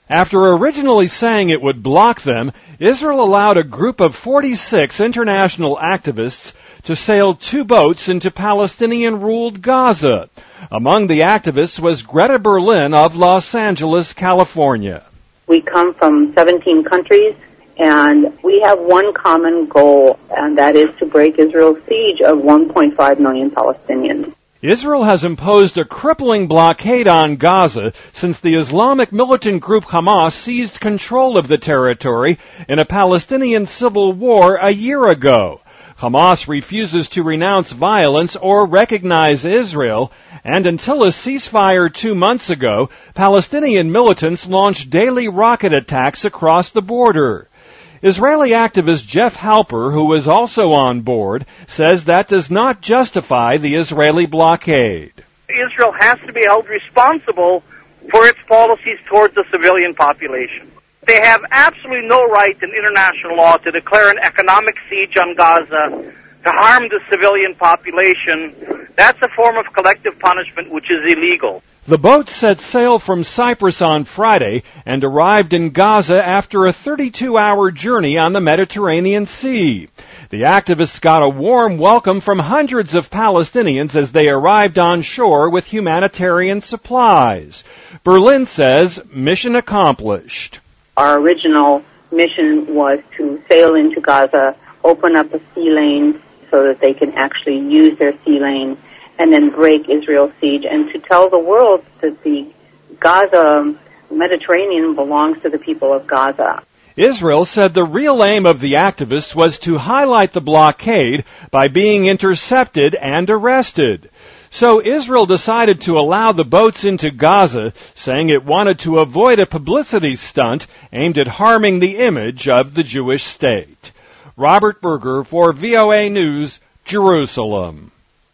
After originally saying it would block them, Israel allowed a group of 46 international activists to sail 2 boats into Palestinian-ruled Gaza. Among the activists was Greta Berlin of Los Angeles, California. We come from 17 countries, and we have one common goal, and that is to break Israel's siege of 1.5 million Palestinians. Israel has imposed a crippling blockade on Gaza since the Islamic militant group Hamas seized control of the territory in a Palestinian civil war a year ago. Hamas refuses to renounce violence or recognize Israel, and until a ceasefire 2 months ago, Palestinian militants launched daily rocket attacks across the border. Israeli activist Jeff Halper, who was also on board, says that does not justify the Israeli blockade. Israel has to be held responsible for its policies towards the civilian population. They have absolutely no right in international law to declare an economic siege on Gaza, to harm the civilian population. That's a form of collective punishment which is illegal. The boat set sail from Cyprus on Friday and arrived in Gaza after a 32-hour journey on the Mediterranean Sea. The activists got a warm welcome from hundreds of Palestinians as they arrived on shore with humanitarian supplies. Berlin says, mission accomplished. Our original mission was to sail into Gaza, open up a sea lane so that they can actually use their sea lane, and then break Israel's siege, and to tell the world that the Gaza Mediterranean belongs to the people of Gaza. Israel said the real aim of the activists was to highlight the blockade by being intercepted and arrested. So Israel decided to allow the boats into Gaza, saying it wanted to avoid a publicity stunt aimed at harming the image of the Jewish state. Robert Berger for VOA News, Jerusalem.